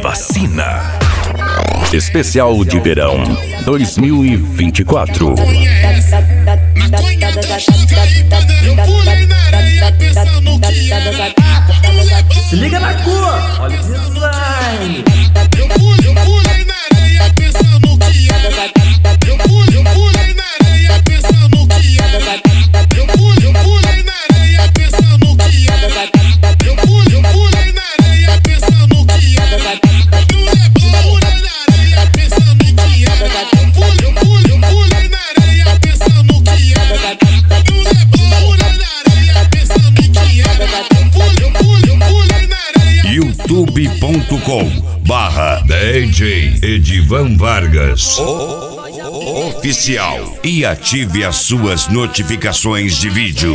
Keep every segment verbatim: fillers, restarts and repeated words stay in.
vacina. Especial de verão dois mil e vinte e quatro. Se liga na cor, olha o design. Eu pulei, eu pulei na areia pensando que era. Eu pulei, eu pulei na areia pensando que era. Eu pulei, eu pulei na areia pensando que era. Eu pulei, eu pulei na areia pensando que era. Eu pulei na areia pensando que era. Eu pulei, eu pulei, eu pulei na areia pensando que era. Eu pulei na areia pensando que era. Eu pulei, eu pulei, eu pulei na areia. youtube ponto com barra D J Edivan Vargas Oficial e ative as suas notificações de vídeo.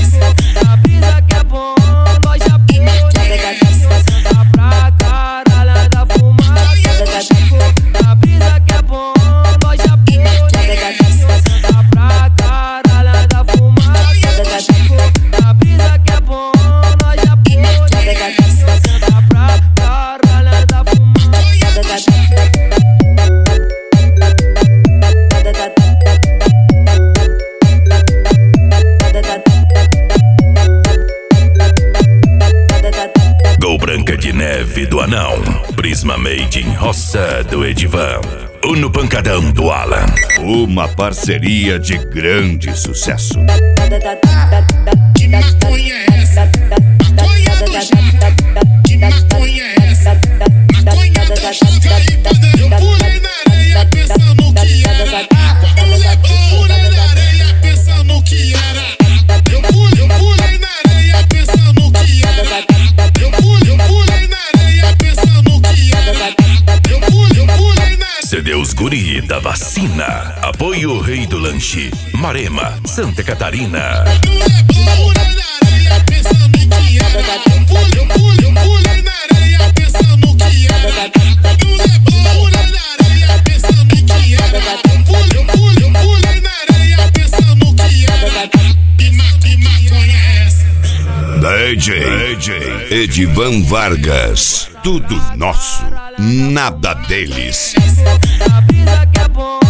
Branca de Neve do Anão, Prisma Made in Roça do Edivan, Uno Pancadão do Alan. Uma parceria de grande sucesso. Que maconha é essa? Maconha do Jota. Que maconha é essa? Maconha do Jota. Eu pulei na areia pensando que era. Eu pulei na areia pensando que era. Eu pulei, eu pulei na areia pensando que era. Eu pulei, eu pulei na areia pensando que era. Eu pulei, eu pulei na areia. C D Os Guri da Vacina. Apoio Rei do Lanche, Marema, Santa Catarina. Eu pulei na areia pensando que era. Eu pulei, eu pulei, eu pulei na areia pensando que era. Eu pulei na areia pensando que era. Eu pulei, eu pulei, eu pulei na areia pensando que era. Que maconha é essa? D J, D J Edivan Vargas. Tudo nosso, nada deles. A vida que é bom.